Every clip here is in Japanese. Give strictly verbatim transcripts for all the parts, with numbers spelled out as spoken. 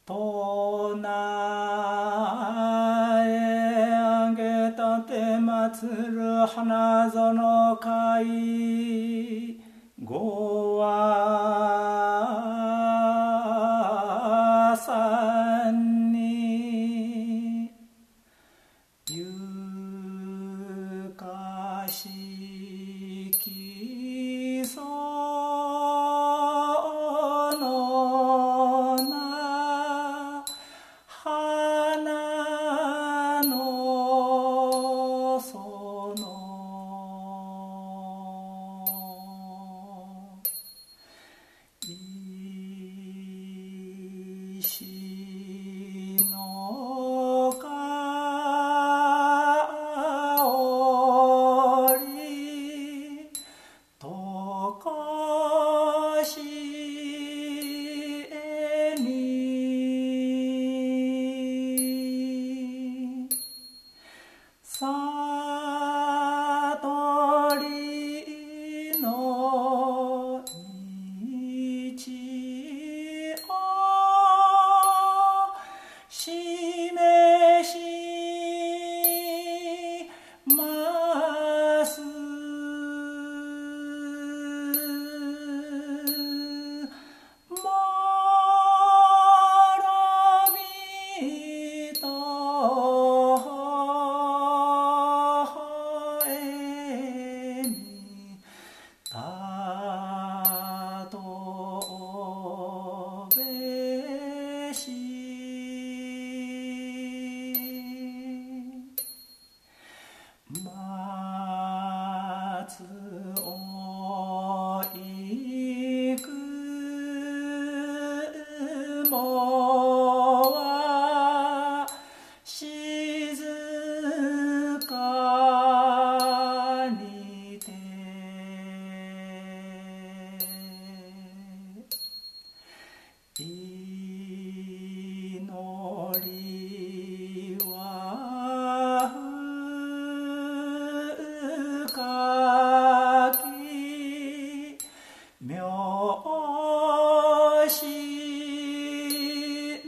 唱えあげたて祭る花園会ごはさんにゆかしきそのな花のその石の香りとこしえに悟りの道を示しますもろびとほえにたとべし松をいくもは静かにて祈りは深き妙心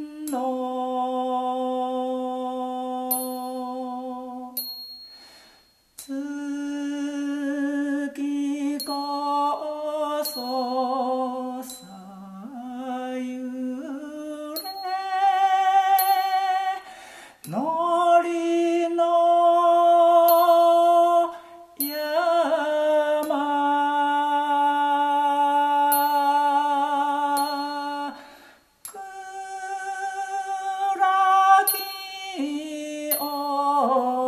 の月こそさゆれのりの山暗きお